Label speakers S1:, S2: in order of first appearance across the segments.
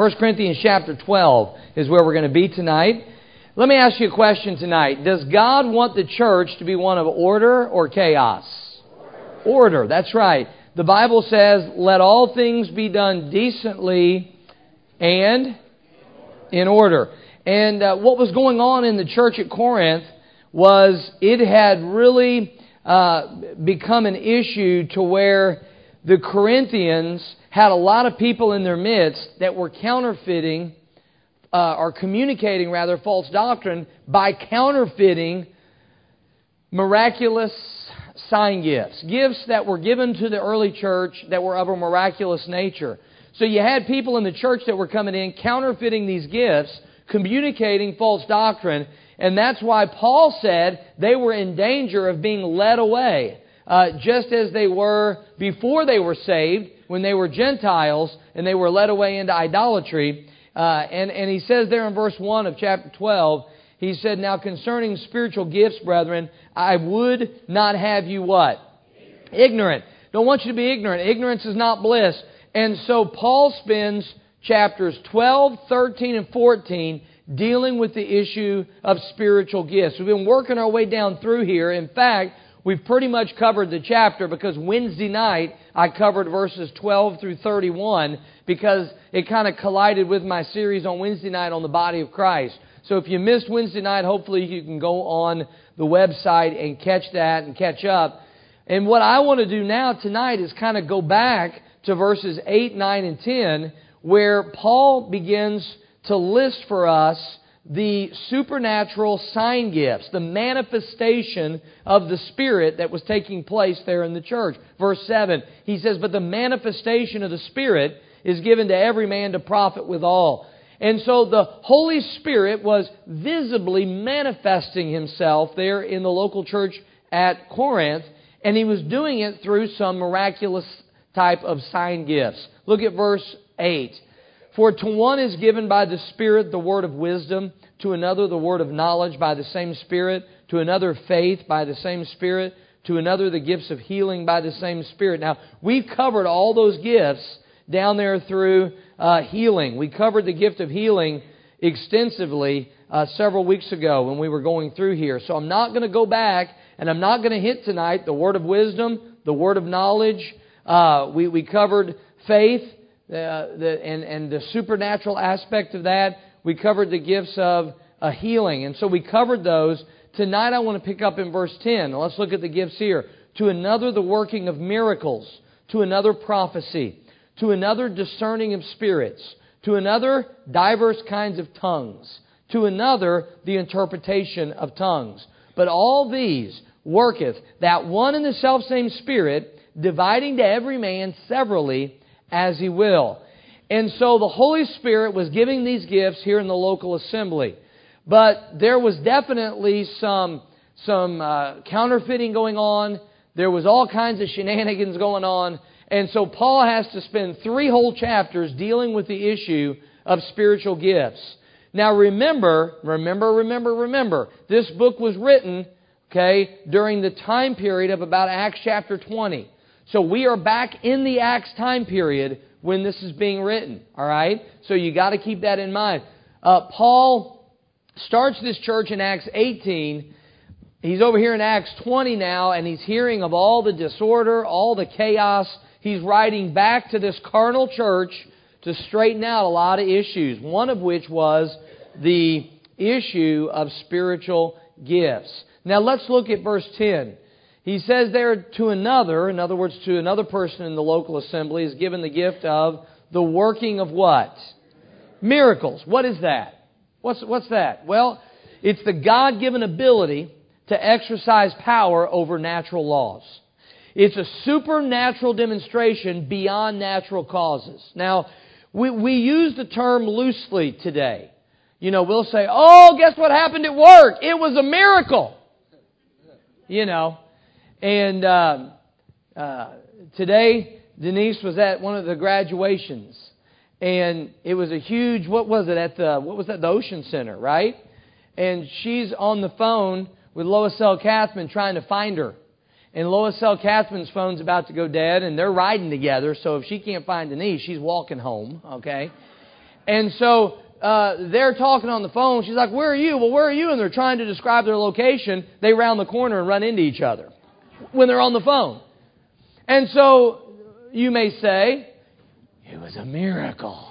S1: 1 Corinthians chapter 12 is where we're going to be tonight. Let me ask you a question tonight. Does God want the church to be one of order or chaos? Order, that's right. The Bible says, let all things be done decently and in order. And what was going on in the church at Corinth was it had really become an issue to where the Corinthians had a lot of people in their midst that were counterfeiting or communicating rather false doctrine by counterfeiting miraculous sign gifts. Gifts that were given to the early church that were of a miraculous nature. So you had people in the church that were coming in counterfeiting these gifts, communicating false doctrine, and that's why Paul said they were in danger of being led away, just as they were before they were saved, when they were Gentiles and they were led away into idolatry. And he says there in verse 1 of chapter 12, he said, now concerning spiritual gifts, brethren, I would not have you what? Ignorant. Don't want you to be ignorant. Ignorance is not bliss. And so Paul spends chapters 12, 13, and 14 dealing with the issue of spiritual gifts. We've been working our way down through here. In fact, we've pretty much covered the chapter because Wednesday night I covered verses 12 through 31 because it kind of collided with my series on Wednesday night on the body of Christ. So if you missed Wednesday night, hopefully you can go on the website and catch that and catch up. And what I want to do now tonight is kind of go back to verses 8, 9, and 10 where Paul begins to list for us the supernatural sign gifts, the manifestation of the Spirit that was taking place there in the church. Verse 7, he says, but the manifestation of the Spirit is given to every man to profit withal. And so the Holy Spirit was visibly manifesting Himself there in the local church at Corinth, and He was doing it through some miraculous type of sign gifts. Look at verse 8. For to one is given by the Spirit the word of wisdom, to another the word of knowledge by the same Spirit, to another faith by the same Spirit, to another the gifts of healing by the same Spirit. Now, we've covered all those gifts down there through healing. We covered the gift of healing extensively several weeks ago when we were going through here. So I'm not going to go back, and I'm not going to hit tonight the word of wisdom, the word of knowledge. We covered faith and the supernatural aspect of that. We covered the gifts of healing. And so we covered those. Tonight I want to pick up in verse 10. Let's look at the gifts here. To another the working of miracles. To another prophecy. To another discerning of spirits. To another diverse kinds of tongues. To another the interpretation of tongues. But all these worketh that one and the selfsame Spirit, dividing to every man severally as He will. And so the Holy Spirit was giving these gifts here in the local assembly. But there was definitely some counterfeiting going on. There was all kinds of shenanigans going on. And so Paul has to spend 3 whole chapters dealing with the issue of spiritual gifts. Now remember, this book was written, during the time period of about Acts chapter 20. So we are back in the Acts time period when this is being written. All right? So you got to keep that in mind. Paul starts this church in Acts 18. He's over here in Acts 20 now, and he's hearing of all the disorder, all the chaos. He's writing back to this carnal church to straighten out a lot of issues, one of which was the issue of spiritual gifts. Now let's look at verse 10. He says there to another, in other words, to another person in the local assembly, is given the gift of the working of what? Miracles. What is that? What's that? Well, it's the God-given ability to exercise power over natural laws. It's a supernatural demonstration beyond natural causes. Now, we use the term loosely today. You know, we'll say, oh, guess what happened at work? It was a miracle. You know. And today, Denise was at one of the graduations. And it was a huge, the Ocean Center, right? And she's on the phone with Lois L. Kathman trying to find her. And Lois L. Kathman's phone's about to go dead, and they're riding together, so if she can't find Denise, she's walking home, okay? And so they're talking on the phone. She's like, where are you? Well, where are you? And they're trying to describe their location. They round the corner and run into each other when they're on the phone. And so you may say, it was a miracle.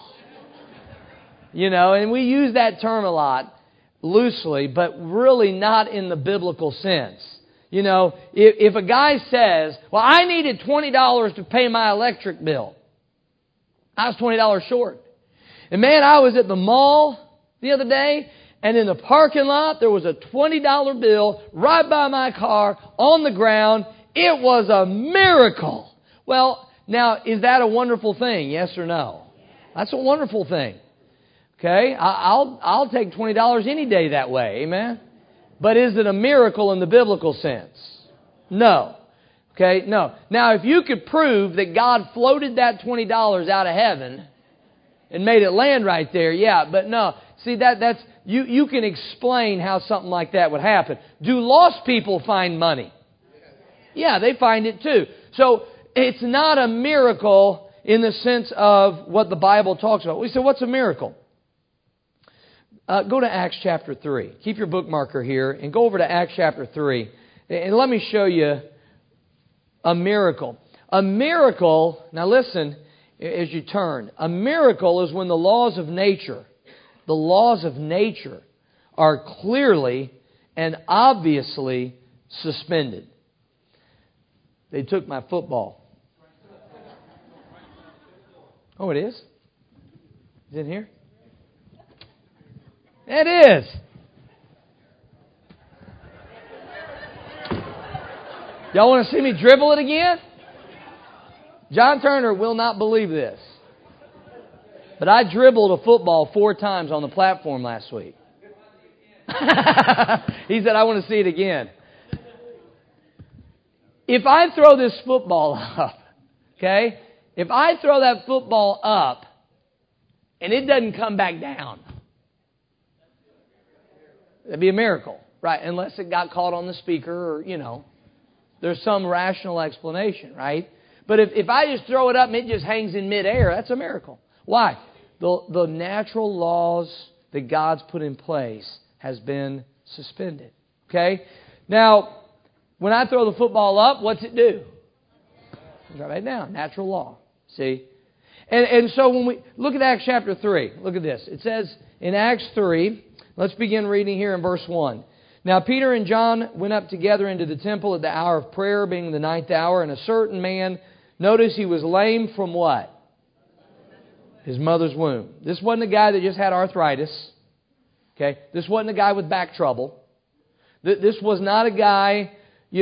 S1: And we use that term a lot loosely, but really not in the biblical sense. If a guy says, well, I needed $20 to pay my electric bill. I was $20 short. And man, I was at the mall the other day, and in the parking lot, there was a $20 bill right by my car on the ground. It was a miracle. Well, now, is that a wonderful thing? Yes or no? That's a wonderful thing. Okay? I'll take $20 any day that way. Amen? But is it a miracle in the biblical sense? No. Okay? No. Now, if you could prove that God floated that $20 out of heaven and made it land right there, yeah, but no. See, that's you can explain how something like that would happen. Do lost people find money? Yeah, they find it too. So, it's not a miracle in the sense of what the Bible talks about. We say, what's a miracle? Go to Acts chapter 3. Keep your bookmarker here and go over to Acts chapter 3. And let me show you a miracle. A miracle, now listen as you turn. A miracle is when the laws of nature are clearly and obviously suspended. They took my football. Oh, it is? Is it in here? It is. Y'all want to see me dribble it again? John Turner will not believe this. But I dribbled a football 4 times on the platform last week. He said, I want to see it again. If I throw this football up, okay? If I throw that football up and it doesn't come back down, that'd be a miracle, right? Unless it got caught on the speaker or, there's some rational explanation, right? But if I just throw it up and it just hangs in midair, that's a miracle. Why? The natural laws that God's put in place has been suspended, okay? Now, when I throw the football up, what's it do? Drop it down. Natural law. See? And so when we look at Acts chapter 3, look at this. It says in Acts 3, let's begin reading here in verse 1. Now Peter and John went up together into the temple at the hour of prayer, being the 9th hour, and a certain man, notice he was lame from what? His mother's womb. This wasn't a guy that just had arthritis. Okay? This wasn't a guy with back trouble. This was not a guy,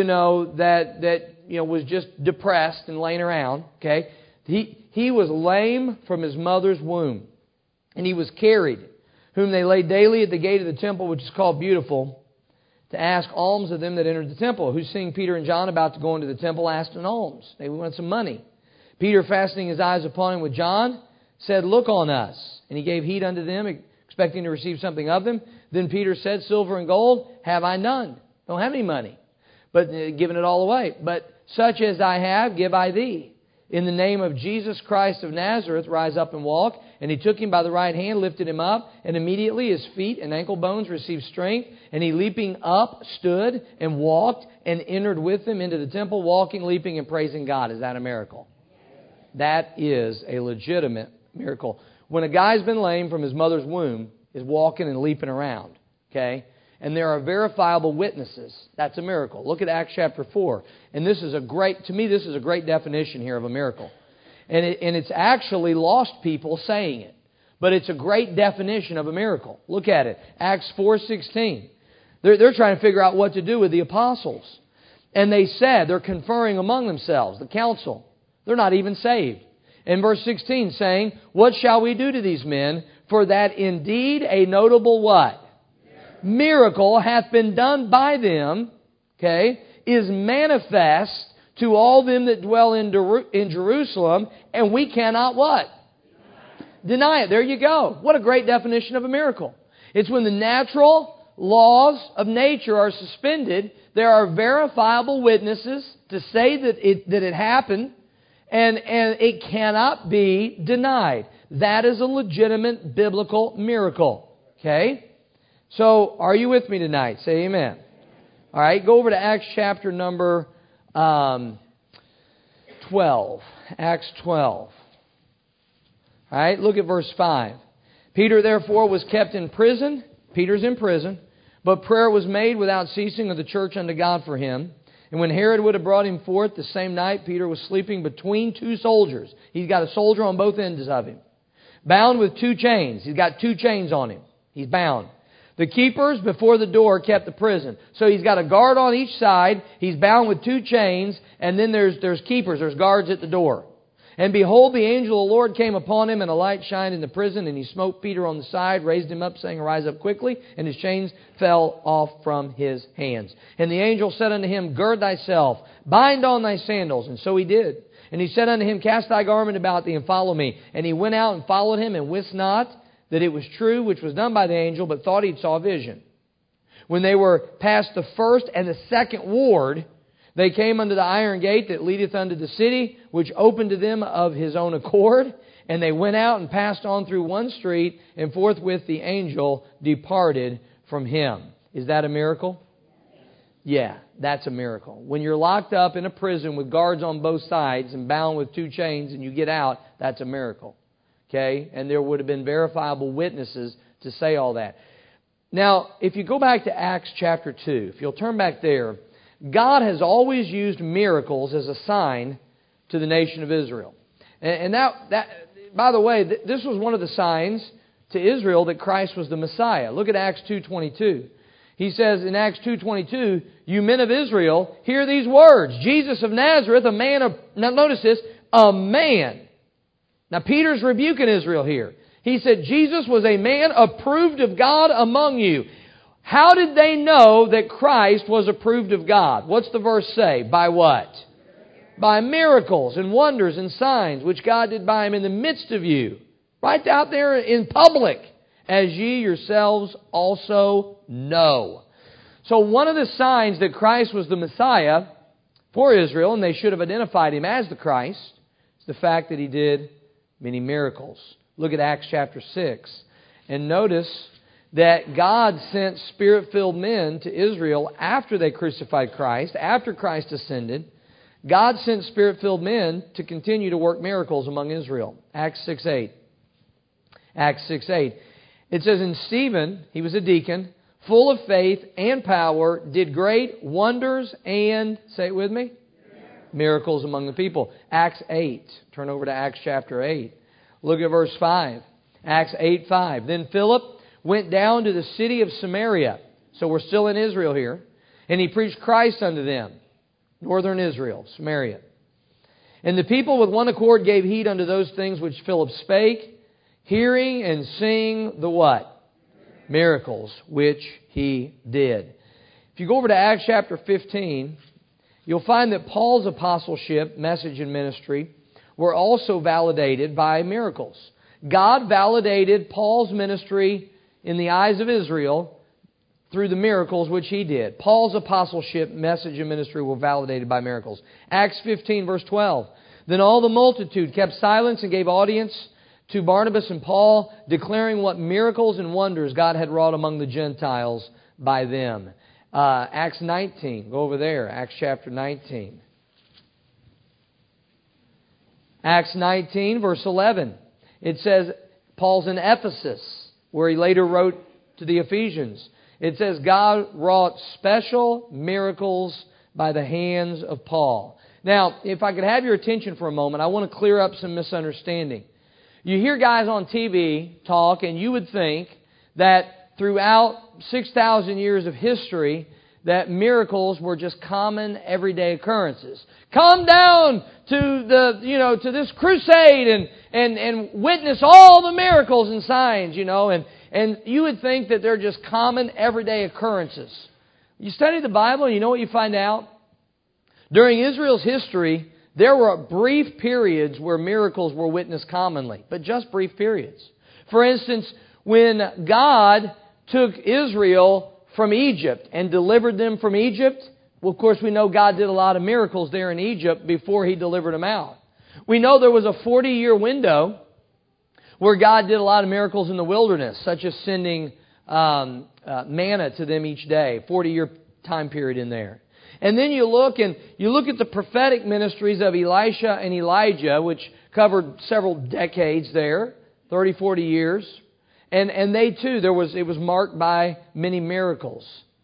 S1: that was just depressed and laying around. Okay? He was lame from his mother's womb. And he was carried, whom they laid daily at the gate of the temple, which is called Beautiful, to ask alms of them that entered the temple. Who, seeing Peter and John about to go into the temple, asked an alms. They wanted some money. Peter, fastening his eyes upon him with John, said, Look on us. And he gave heed unto them, expecting to receive something of them. Then Peter said, Silver and gold have I none. Don't have any money, but giving it all away. But such as I have, give I thee. In the name of Jesus Christ of Nazareth, rise up and walk. And he took him by the right hand, lifted him up, and immediately his feet and ankle bones received strength. And he, leaping up, stood and walked and entered with them into the temple, walking, leaping, and praising God. Is that a miracle? That is a legitimate miracle. When a guy's been lame from his mother's womb, is walking and leaping around, okay? And there are verifiable witnesses. That's a miracle. Look at Acts chapter 4. And this is a great definition here of a miracle. And it's actually lost people saying it. But it's a great definition of a miracle. Look at it. Acts 4:16. They're trying to figure out what to do with the apostles. And they said, they're conferring among themselves, the council. They're not even saved. In verse 16 saying, What shall we do to these men? For that indeed a notable what? Miracle hath been done by them, okay, is manifest to all them that dwell in Jerusalem, and we cannot what? Deny it. There you go. What a great definition of a miracle. It's when the natural laws of nature are suspended, there are verifiable witnesses to say that it happened, and it cannot be denied. that is a legitimate biblical miracle. Okay? So, are you with me tonight? Say amen. All right, go over to Acts chapter number 12. Acts 12. All right, look at verse 5. Peter, therefore, was kept in prison. Peter's in prison. But prayer was made without ceasing of the church unto God for him. And when Herod would have brought him forth the same night, Peter was sleeping between two soldiers. He's got a soldier on both ends of him. Bound with two chains. He's got two chains on him. He's bound. The keepers before the door kept the prison. So he's got a guard on each side. He's bound with two chains. And then there's keepers. There's guards at the door. And behold, the angel of the Lord came upon him, and a light shined in the prison, and he smote Peter on the side, raised him up, saying, Arise up quickly. And his chains fell off from his hands. And the angel said unto him, Gird thyself, bind on thy sandals. And so he did. And he said unto him, Cast thy garment about thee, and follow me. And he went out and followed him, and wist not that it was true, which was done by the angel, but thought he saw a vision. When they were past the first and the second ward, they came unto the iron gate that leadeth unto the city, which opened to them of his own accord. And they went out and passed on through one street, and forthwith the angel departed from him. Is that a miracle? Yeah, that's a miracle. When you're locked up in a prison with guards on both sides and bound with two chains and you get out, that's a miracle. Okay? And there would have been verifiable witnesses to say all that. Now, if you go back to Acts chapter 2, if you'll turn back there, God has always used miracles as a sign to the nation of Israel. And that by the way, this was one of the signs to Israel that Christ was the Messiah. Look at Acts 2:22. He says in Acts 2:22, You men of Israel, hear these words. Jesus of Nazareth, a man of... Now notice this, a man. Now Peter's rebuking Israel here. He said, Jesus was a man approved of God among you. How did they know that Christ was approved of God? What's the verse say? By what? By miracles and wonders and signs, which God did by Him in the midst of you. Right out there in public. As ye yourselves also know. So one of the signs that Christ was the Messiah for Israel, and they should have identified Him as the Christ, is the fact that He did many miracles. Look at Acts chapter 6. And notice that God sent Spirit-filled men to Israel after they crucified Christ, after Christ ascended. God sent Spirit-filled men to continue to work miracles among Israel. Acts 6:8. Acts 6:8. It says, And Stephen, he was a deacon, full of faith and power, did great wonders and, say it with me, miracles among the people. Acts 8. Turn over to Acts chapter 8. Look at verse 5. Acts 8:5. Then Philip went down to the city of Samaria. So we're still in Israel here. And he preached Christ unto them. Northern Israel, Samaria. And the people with one accord gave heed unto those things which Philip spake, hearing and seeing the what? Miracles which he did. If you go over to Acts chapter 15, you'll find that Paul's apostleship, message, and ministry were also validated by miracles. God validated Paul's ministry in the eyes of Israel through the miracles which he did. Paul's apostleship, message, and ministry were validated by miracles. Acts 15, verse 12. Then all the multitude kept silence and gave audience to Barnabas and Paul, declaring what miracles and wonders God had wrought among the Gentiles by them. Acts 19. Go over there. Acts chapter 19. Acts 19, verse 11. It says, Paul's in Ephesus, where he later wrote to the Ephesians. It says, God wrought special miracles by the hands of Paul. Now, if I could have your attention for a moment, I want to clear up some misunderstanding. You hear guys on TV talk, and you would think that throughout 6,000 years of history, that miracles were just common, everyday occurrences. Come down to to this crusade and witness all the miracles and signs, and you would think that they're just common, everyday occurrences. You study the Bible, and you know what you find out? During Israel's history, there were brief periods where miracles were witnessed commonly, but just brief periods. For instance, when God took Israel from Egypt and delivered them from Egypt, well, of course, we know God did a lot of miracles there in Egypt before He delivered them out. We know there was a 40-year window where God did a lot of miracles in the wilderness, such as sending manna to them each day, 40-year time period in there. And then you look at the prophetic ministries of Elisha and Elijah, which covered several decades there, 30, 40 years. And they too, it was marked by many miracles.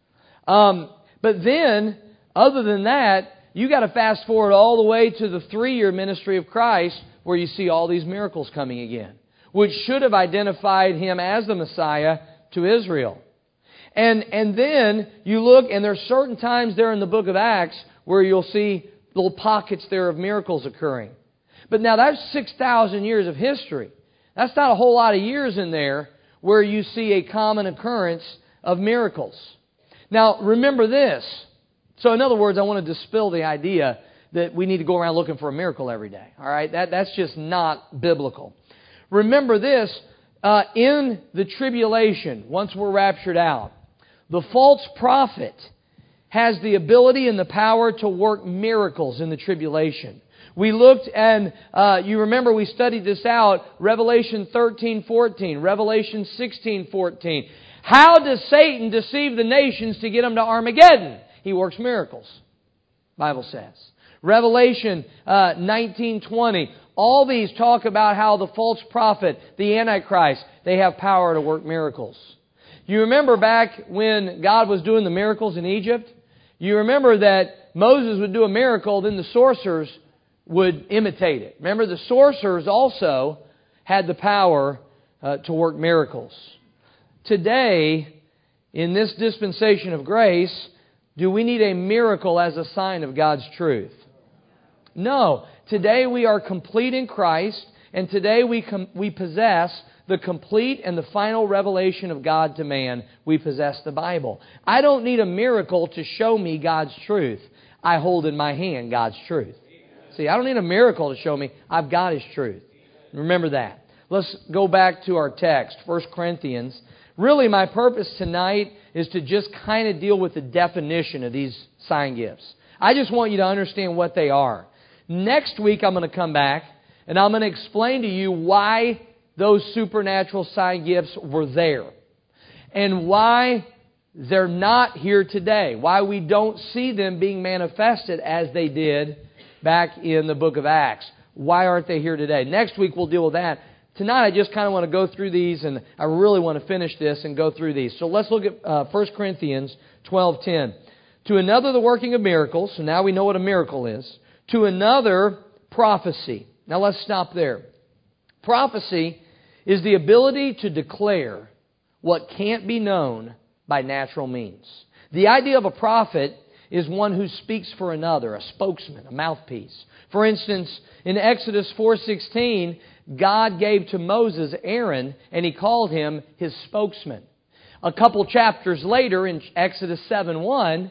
S1: But then, other than that, you got to fast forward all the way to the 3-year ministry of Christ, where you see all these miracles coming again, which should have identified Him as the Messiah to Israel. And then you look, and there's certain times there in the book of Acts where you'll see little pockets there of miracles occurring. But now that's 6,000 years of history. That's not a whole lot of years in there where you see a common occurrence of miracles. Now, remember this. So in other words, I want to dispel the idea that we need to go around looking for a miracle every day. All right? That's just not biblical. Remember this. In the tribulation, once we're raptured out, the false prophet has the ability and the power to work miracles in the tribulation. We looked and you remember we studied this out, Revelation 13:14, Revelation 16:14. How does Satan deceive the nations to get them to Armageddon? He works miracles, Bible says. Revelation 19:20. All these talk about how the false prophet, the Antichrist, they have power to work miracles. You remember back when God was doing the miracles in Egypt? You remember that Moses would do a miracle, then the sorcerers would imitate it. Remember, the sorcerers also had the power to work miracles. Today, in this dispensation of grace, do we need a miracle as a sign of God's truth? No. Today we are complete in Christ, and today we possess the complete and the final revelation of God to man. We possess the Bible. I don't need a miracle to show me God's truth. I hold in my hand God's truth. See, I don't need a miracle to show me. I've got His truth. Remember that. Let's go back to our text, 1 Corinthians. Really, my purpose tonight is to just kind of deal with the definition of these sign gifts. I just want you to understand what they are. Next week, I'm going to come back and I'm going to explain to you why those supernatural sign gifts were there and why they're not here today, why we don't see them being manifested as they did back in the book of Acts. Why aren't they here today? Next week we'll deal with that. Tonight I just kind of want to go through these, and I really want to finish this and go through these. So let's look at 1 Corinthians 12:10. To another the working of miracles, so now we know what a miracle is. To another, prophecy. Now let's stop there. Prophecy is the ability to declare what can't be known by natural means. The idea of a prophet is one who speaks for another, a spokesman, a mouthpiece. For instance, in Exodus 4:16, God gave to Moses Aaron, and He called him His spokesman. A couple chapters later, in Exodus 7:1,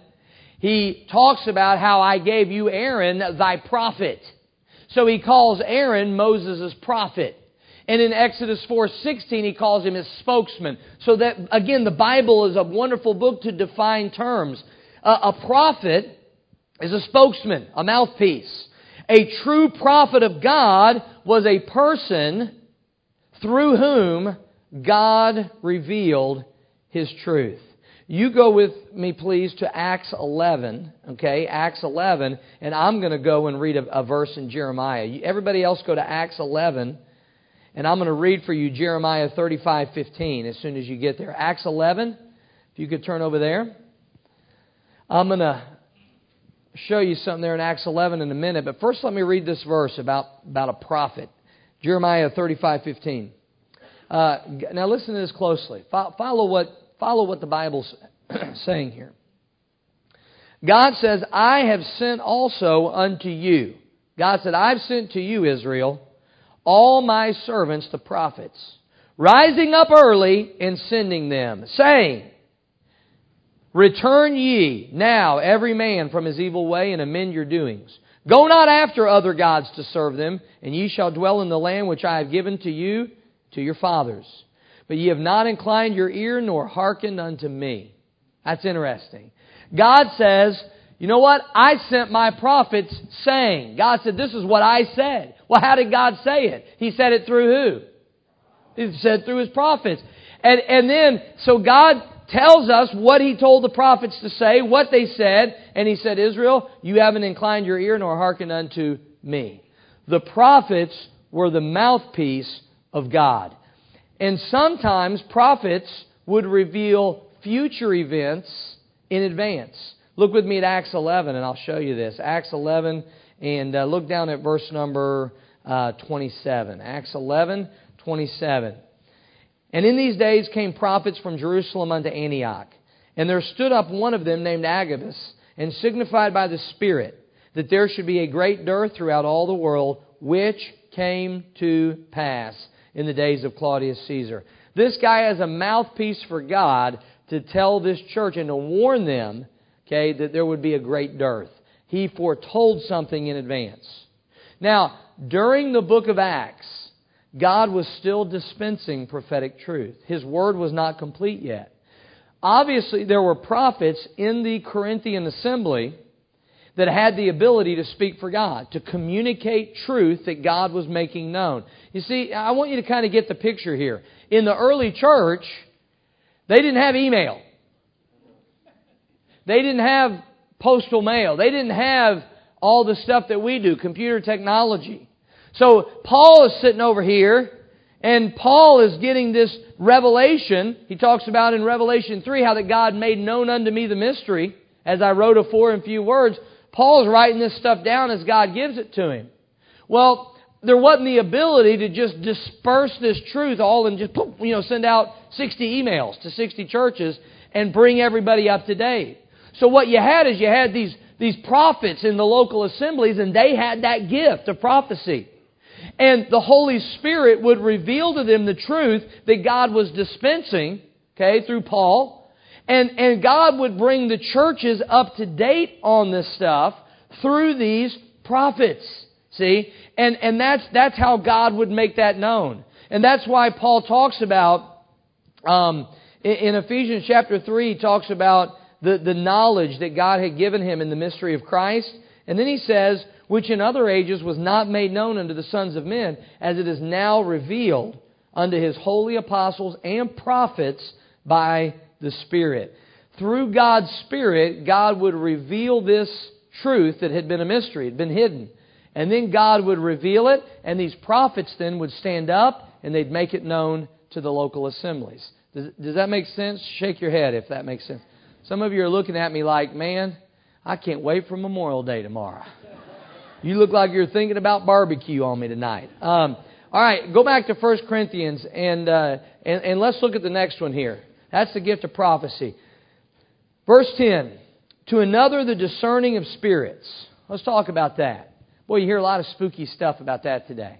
S1: He talks about how I gave you Aaron, thy prophet. So He calls Aaron Moses' prophet. And in Exodus 4:16, He calls him His spokesman. So that, again, the Bible is a wonderful book to define terms. A prophet is a spokesman, a mouthpiece. A true prophet of God was a person through whom God revealed His truth. You go with me, please, to Acts 11. Okay, Acts 11. And I'm going to go and read a verse in Jeremiah. Everybody else go to Acts 11. And I'm going to read for you Jeremiah 35:15 as soon as you get there. Acts 11, if you could turn over there. I'm going to show you something there in Acts 11 in a minute. But first let me read this verse about a prophet. Jeremiah 35:15. Now listen to this closely. Follow what the Bible's saying here. God says, I have sent also unto you. God said, I've sent to you, Israel, all my servants, the prophets, rising up early and sending them, saying, Return ye now every man from his evil way and amend your doings. Go not after other gods to serve them, and ye shall dwell in the land which I have given to you, to your fathers. But ye have not inclined your ear nor hearkened unto me. That's interesting. God says, you know what? I sent my prophets saying. God said, this is what I said. Well, how did God say it? He said it through who? He said through His prophets. And then, so God tells us what He told the prophets to say, what they said. And He said, Israel, you haven't inclined your ear nor hearkened unto me. The prophets were the mouthpiece of God. And sometimes prophets would reveal future events in advance. Look with me at Acts 11 and I'll show you this. Acts 11 and look down at verse number 27. Acts 11, 27. And in these days came prophets from Jerusalem unto Antioch. And there stood up one of them named Agabus, and signified by the Spirit that there should be a great dearth throughout all the world, which came to pass in the days of Claudius Caesar. This guy has a mouthpiece for God to tell this church and to warn them, okay, that there would be a great dearth. He foretold something in advance. Now, during the book of Acts, God was still dispensing prophetic truth. His word was not complete yet. Obviously, there were prophets in the Corinthian assembly that had the ability to speak for God, to communicate truth that God was making known. You see, I want you to kind of get the picture here. In the early church, they didn't have email. They didn't have postal mail. They didn't have all the stuff that we do, computer technology. So Paul is sitting over here, and Paul is getting this revelation. He talks about in Revelation 3 how that God made known unto me the mystery, as I wrote afore in few words. Paul's writing this stuff down as God gives it to him. Well, there wasn't the ability to just disperse this truth all and just send out 60 emails to 60 churches and bring everybody up to date. So what you had is you had these prophets in the local assemblies, and they had that gift of prophecy. And the Holy Spirit would reveal to them the truth that God was dispensing, okay, through Paul. And God would bring the churches up to date on this stuff through these prophets. See? And that's how God would make that known. And that's why Paul talks about, in Ephesians chapter 3, he talks about the knowledge that God had given him in the mystery of Christ. And then he says, which in other ages was not made known unto the sons of men, as it is now revealed unto His holy apostles and prophets by the Spirit. Through God's Spirit, God would reveal this truth that had been a mystery, had been hidden. And then God would reveal it, and these prophets then would stand up and they'd make it known to the local assemblies. Does that make sense? Shake your head if that makes sense. Some of you are looking at me like, man, I can't wait for Memorial Day tomorrow. You look like you're thinking about barbecue on me tonight. All right, go back to 1 Corinthians and let's look at the next one here. That's the gift of prophecy. Verse 10, to another the discerning of spirits. Let's talk about that. Boy, you hear a lot of spooky stuff about that today.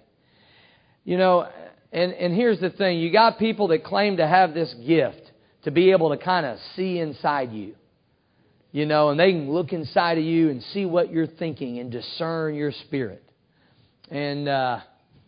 S1: You know, and here's the thing. You got people that claim to have this gift to be able to kind of see inside you. You know, and they can look inside of you and see what you're thinking and discern your spirit. And that's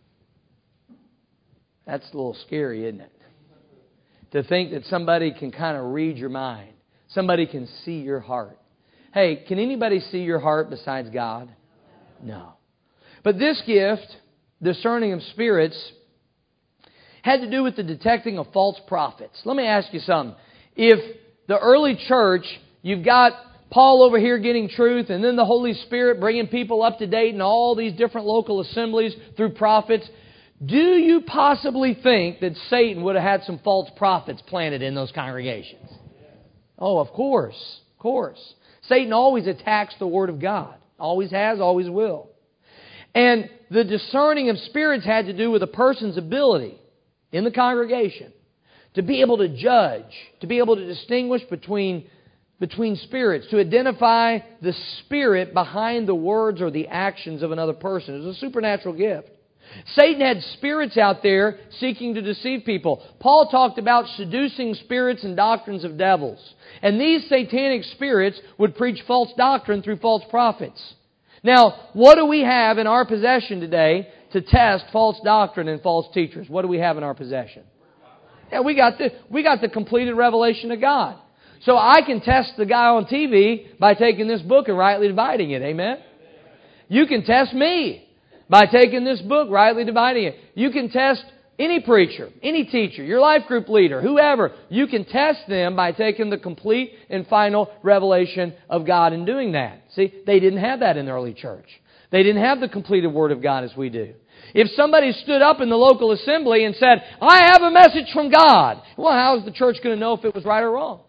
S1: a little scary, isn't it? To think that somebody can kind of read your mind. Somebody can see your heart. Hey, can anybody see your heart besides God? No. But this gift, discerning of spirits, had to do with the detecting of false prophets. Let me ask you something. If the early church, you've got Paul over here getting truth, and then the Holy Spirit bringing people up to date in all these different local assemblies through prophets, do you possibly think that Satan would have had some false prophets planted in those congregations? Oh, of course. Of course. Satan always attacks the Word of God. Always has, always will. And the discerning of spirits had to do with a person's ability in the congregation to be able to judge, to be able to distinguish between spirits, to identify the spirit behind the words or the actions of another person. It was a supernatural gift. Satan had spirits out there seeking to deceive people. Paul talked about seducing spirits and doctrines of devils. And these satanic spirits would preach false doctrine through false prophets. Now, what do we have in our possession today to test false doctrine and false teachers? What do we have in our possession? Yeah, we got the completed revelation of God. So I can test the guy on TV by taking this book and rightly dividing it. Amen? You can test me by taking this book, rightly dividing it. You can test Any preacher, any teacher, your life group leader, whoever, you can test them by taking the complete and final revelation of God and doing that. See, they didn't have that in the early church. They didn't have the completed Word of God as we do. If somebody stood up in the local assembly and said, I have a message from God, well, how is the church going to know if it was right or wrong?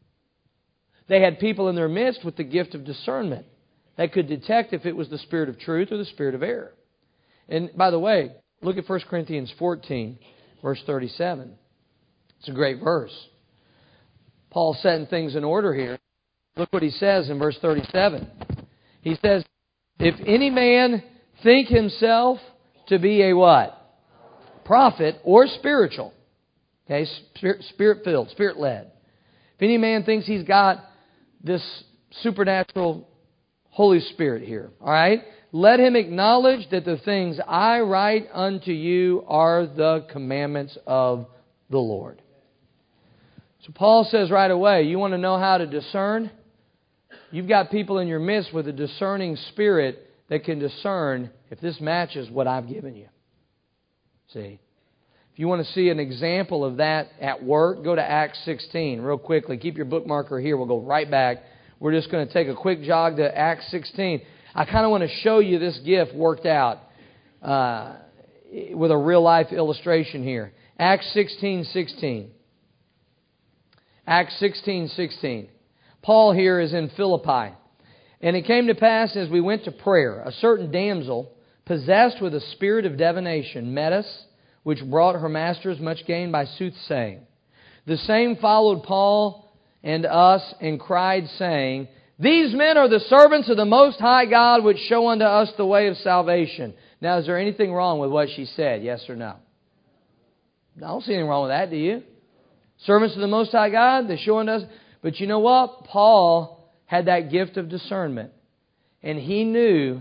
S1: They had people in their midst with the gift of discernment that could detect if it was the spirit of truth or the spirit of error. And by the way, look at 1 Corinthians 14, verse 37. It's a great verse. Paul's setting things in order here. Look what he says in verse 37. He says, if any man think himself to be a what? Prophet or spiritual. Okay, spirit-filled, spirit-led. If any man thinks he's got this supernatural Holy Spirit here, all right? Let him acknowledge that the things I write unto you are the commandments of the Lord. So Paul says right away, you want to know how to discern? You've got people in your midst with a discerning spirit that can discern if this matches what I've given you. See? If you want to see an example of that at work, go to Acts 16 real quickly. Keep your bookmarker here. We'll go right back. We're just going to take a quick jog to Acts 16. I kind of want to show you this gift worked out with a real-life illustration here. Acts 16:16. Acts 16:16. Paul here is in Philippi. And it came to pass as we went to prayer, a certain damsel, possessed with a spirit of divination, met us, which brought her masters much gain by soothsaying. The same followed Paul and us, and cried, saying, these men are the servants of the Most High God, which show unto us the way of salvation. Now, is there anything wrong with what she said? Yes or no? I don't see anything wrong with that, do you? Servants of the Most High God, they show unto us. But you know what? Paul had that gift of discernment. And he knew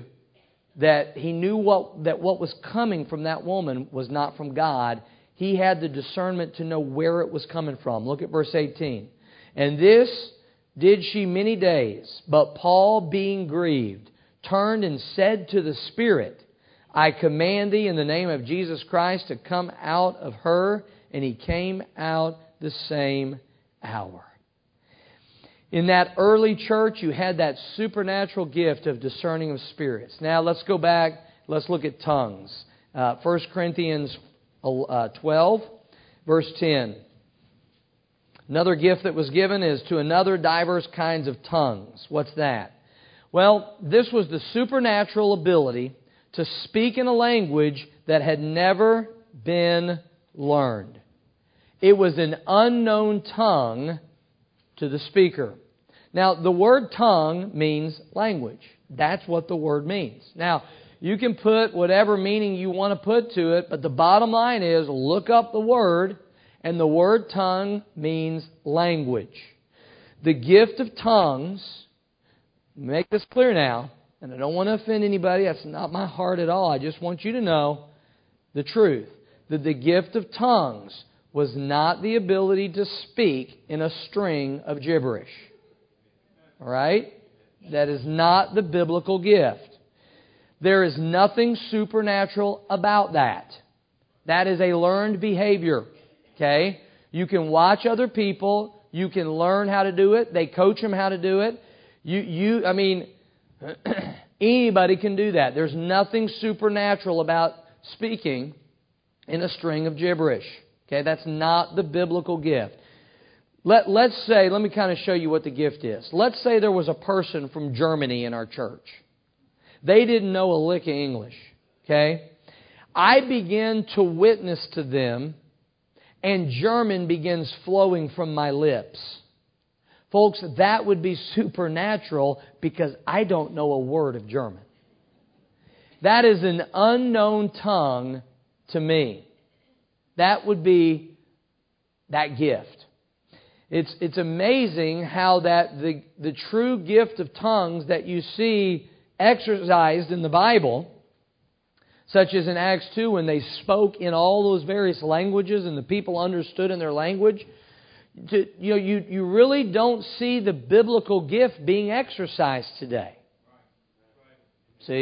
S1: what was coming from that woman was not from God. He had the discernment to know where it was coming from. Look at verse 18. And this did she many days, but Paul, being grieved, turned and said to the Spirit, I command thee in the name of Jesus Christ to come out of her. And he came out the same hour. In that early church, you had that supernatural gift of discerning of spirits. Now let's go back. Let's look at tongues. 1 Corinthians 12, verse 10. Another gift that was given is to another diverse kinds of tongues. What's that? Well, this was the supernatural ability to speak in a language that had never been learned. It was an unknown tongue to the speaker. Now, the word tongue means language. That's what the word means. Now, you can put whatever meaning you want to put to it, but the bottom line is look up the word. And the word tongue means language. The gift of tongues, make this clear now, and I don't want to offend anybody, that's not my heart at all. I just want you to know the truth. That the gift of tongues was not the ability to speak in a string of gibberish. All right? That is not the biblical gift. There is nothing supernatural about that. That is a learned behavior. Okay? You can watch other people. You can learn how to do it. They coach them how to do it. Anybody can do that. There's nothing supernatural about speaking in a string of gibberish. Okay? That's not the biblical gift. Let's say, let me kind of show you what the gift is. Let's say there was a person from Germany in our church. They didn't know a lick of English. Okay? I begin to witness to them, and German begins flowing from my lips. Folks, that would be supernatural because I don't know a word of German. That is an unknown tongue to me. That would be that gift. It's amazing how that the true gift of tongues that you see exercised in the Bible, such as in Acts 2 when they spoke in all those various languages and the people understood in their language, you really don't see the biblical gift being exercised today. See?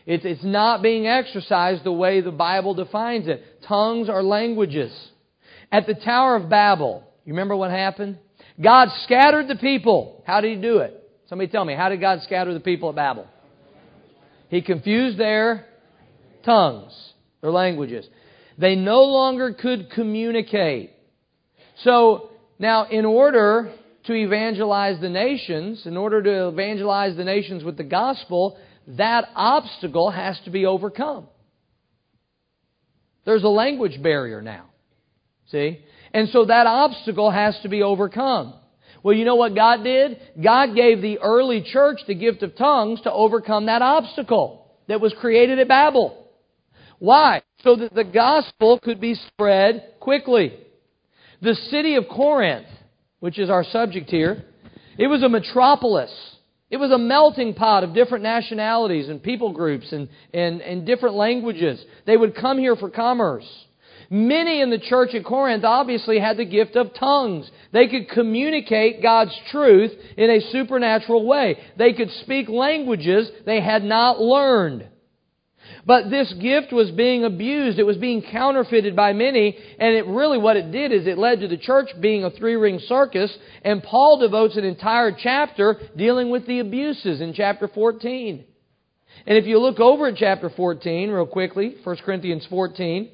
S1: It's not being exercised the way the Bible defines it. Tongues are languages. At the Tower of Babel, you remember what happened? God scattered the people. How did He do it? Somebody tell me, how did God scatter the people at Babel? He confused their tongues, their languages. They no longer could communicate. So, now in order to evangelize the nations, with the gospel, that obstacle has to be overcome. There's a language barrier now. See? And so that obstacle has to be overcome. Well, you know what God did? God gave the early church the gift of tongues to overcome that obstacle that was created at Babel. Why? So that the gospel could be spread quickly. The city of Corinth, which is our subject here, it was a metropolis. It was a melting pot of different nationalities and people groups and different languages. They would come here for commerce. Many in the church at Corinth obviously had the gift of tongues. They could communicate God's truth in a supernatural way. They could speak languages they had not learned. But this gift was being abused. It was being counterfeited by many. And what it did is it led to the church being a three-ring circus. And Paul devotes an entire chapter dealing with the abuses in chapter 14. And if you look over at chapter 14 real quickly, 1 Corinthians 14,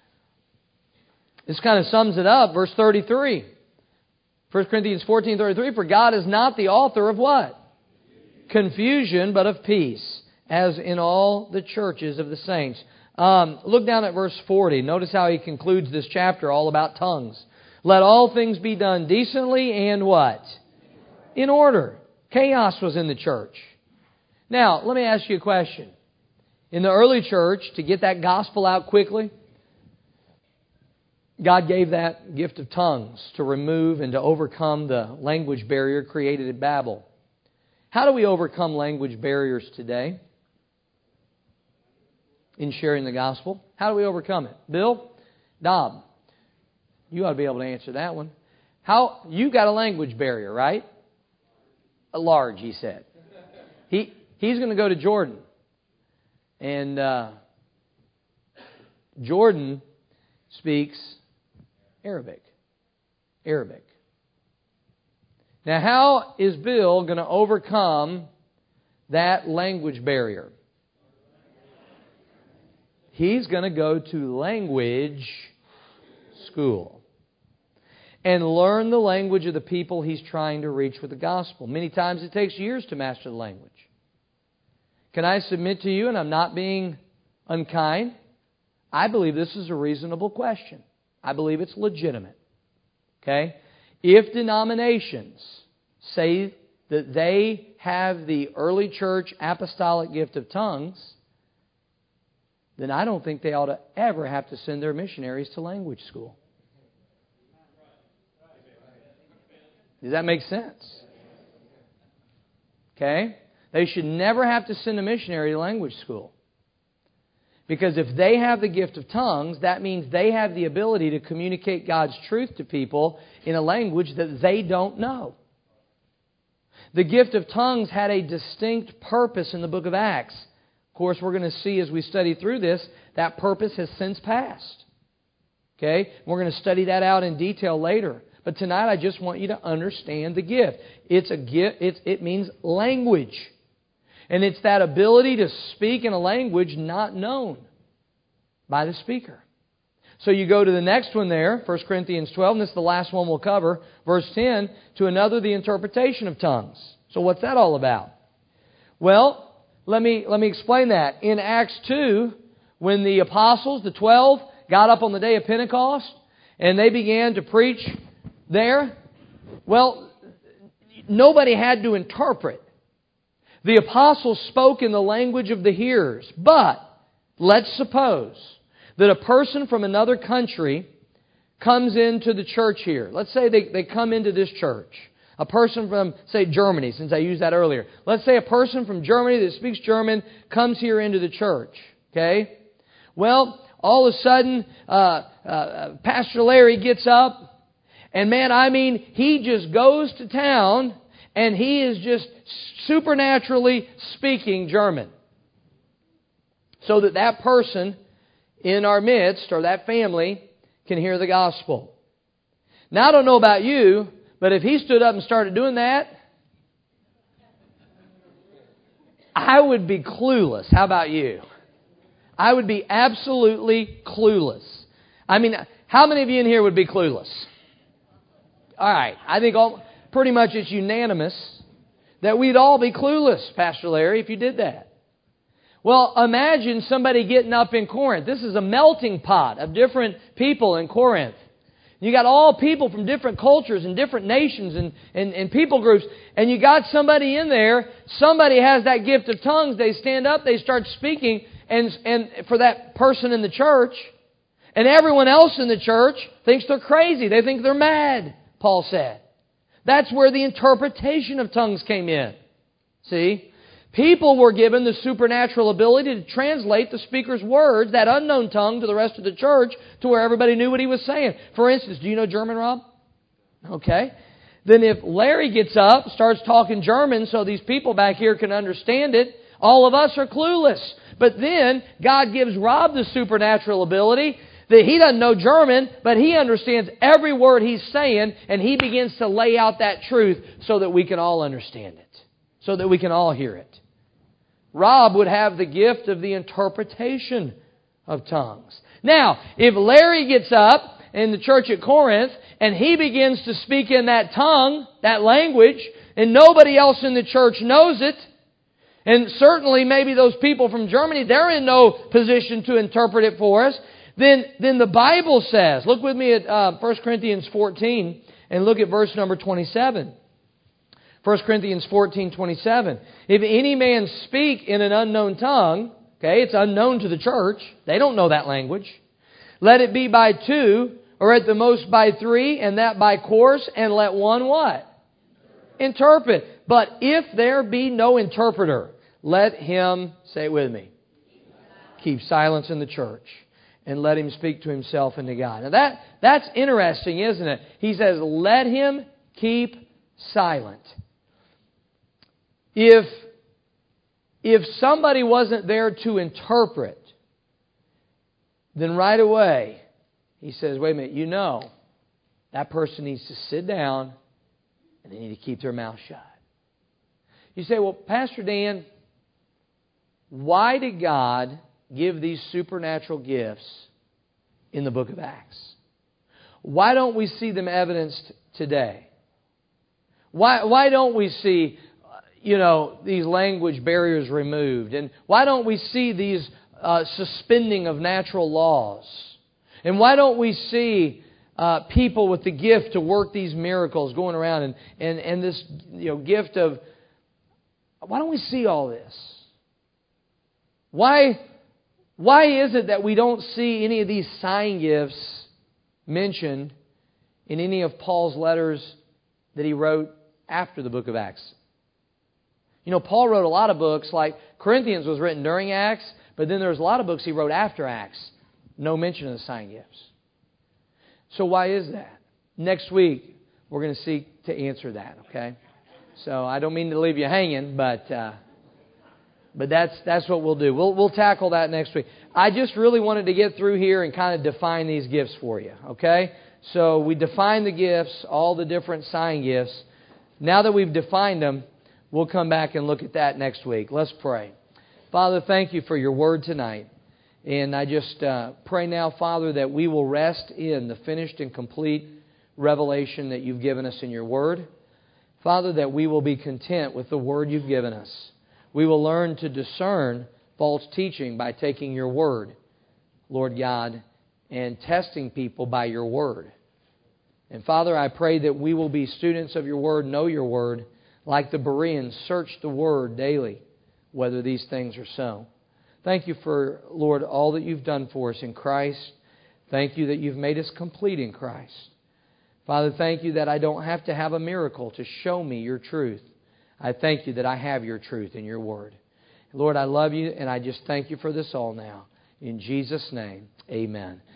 S1: this kind of sums it up. Verse 33. 1 Corinthians 14:33. For God is not the author of what? Confusion, but of peace, as in all the churches of the saints. Look down at verse 40. Notice how he concludes this chapter all about tongues. Let all things be done decently and what? In order. Chaos was in the church. Now, let me ask you a question. In the early church, to get that gospel out quickly, God gave that gift of tongues to remove and to overcome the language barrier created at Babel. How do we overcome language barriers today in sharing the gospel? How do we overcome it? Bill? Dob? You ought to be able to answer that one. You got a language barrier, right? A large, he said. He's going to go to Jordan. And Jordan speaks Arabic. Now, how is Bill going to overcome that language barrier? He's going to go to language school and learn the language of the people he's trying to reach with the gospel. Many times it takes years to master the language. Can I submit to you, and I'm not being unkind, I believe this is a reasonable question. I believe it's legitimate. Okay? If denominations say that they have the early church apostolic gift of tongues, then I don't think they ought to ever have to send their missionaries to language school. Does that make sense? Okay? They should never have to send a missionary to language school. Because if they have the gift of tongues, that means they have the ability to communicate God's truth to people in a language that they don't know. The gift of tongues had a distinct purpose in the book of Acts. Of course, we're going to see as we study through this, that purpose has since passed. Okay? We're going to study that out in detail later. But tonight I just want you to understand the gift. It's a gift. It means language. And it's that ability to speak in a language not known by the speaker. So you go to the next one there, 1 Corinthians 12, and this is the last one we'll cover. Verse 10, to another the interpretation of tongues. So what's that all about? Well, let me explain that. In Acts 2, when the apostles, the 12, got up on the day of Pentecost, and they began to preach there, well, nobody had to interpret. The apostles spoke in the language of the hearers. But let's suppose that a person from another country comes into the church here. Let's say they come into this church. A person from, say, Germany, since I used that earlier. Let's say a person from Germany that speaks German comes here into the church. Okay? Well, all of a sudden, Pastor Larry gets up, and he just goes to town, and he is just supernaturally speaking German. so that that person in our midst, or that family, can hear the gospel. Now, I don't know about you, but if he stood up and started doing that, I would be clueless. How about you? I would be absolutely clueless. I mean, how many of you in here would be clueless? All right. I think pretty much it's unanimous that we'd all be clueless, Pastor Larry, if you did that. Well, imagine somebody getting up in Corinth. This is a melting pot of different people in Corinth. You got all people from different cultures and different nations and people groups. And you got somebody in there. Somebody has that gift of tongues. They stand up. They start speaking. And for that person in the church. And everyone else in the church thinks they're crazy. They think they're mad, Paul said. That's where the interpretation of tongues came in. See? People were given the supernatural ability to translate the speaker's words, that unknown tongue, to the rest of the church, to where everybody knew what he was saying. For instance, do you know German, Rob? Okay. Then if Larry gets up, starts talking German so these people back here can understand it, all of us are clueless. But then God gives Rob the supernatural ability that he doesn't know German, but he understands every word he's saying, and he begins to lay out that truth so that we can all understand it, so that we can all hear it. Rob would have the gift of the interpretation of tongues. Now, if Larry gets up in the church at Corinth and he begins to speak in that tongue, that language, and nobody else in the church knows it, and certainly maybe those people from Germany, they're in no position to interpret it for us, then the Bible says, look with me at 1 Corinthians 14 and look at verse number 27. 1 Corinthians 14:27. If any man speak in an unknown tongue, okay, it's unknown to the church. They don't know that language. Let it be by two, or at the most by three, and that by course, and let one what? Interpret. But if there be no interpreter, let him, say it with me, keep silence in the church, and let him speak to himself and to God. Now that's interesting, isn't it? He says, let him keep silent. If somebody wasn't there to interpret, then right away he says, wait a minute, that person needs to sit down and they need to keep their mouth shut. You say, well, Pastor Dan, why did God give these supernatural gifts in the book of Acts? Why don't we see them evidenced today? Why don't we see these language barriers removed? And why don't we see these suspending of natural laws? And why don't we see people with the gift to work these miracles going around and this gift of... Why don't we see all this? Why is it that we don't see any of these sign gifts mentioned in any of Paul's letters that he wrote after the book of Acts? Paul wrote a lot of books, like Corinthians was written during Acts, but then there's a lot of books he wrote after Acts. No mention of the sign gifts. So why is that? Next week, we're going to seek to answer that, okay? So I don't mean to leave you hanging, but that's what we'll do. We'll tackle that next week. I just really wanted to get through here and kind of define these gifts for you, okay? So we define the gifts, all the different sign gifts. Now that we've defined them, we'll come back and look at that next week. Let's pray. Father, thank you for your word tonight. And I just pray now, Father, that we will rest in the finished and complete revelation that you've given us in your word. Father, that we will be content with the word you've given us. We will learn to discern false teaching by taking your word, Lord God, and testing people by your word. And Father, I pray that we will be students of your word, know your word, like the Bereans, search the word daily, whether these things are so. Thank you for, Lord, all that you've done for us in Christ. Thank you that you've made us complete in Christ. Father, thank you that I don't have to have a miracle to show me your truth. I thank you that I have your truth in your word. Lord, I love you, and I just thank you for this all now. In Jesus' name, amen.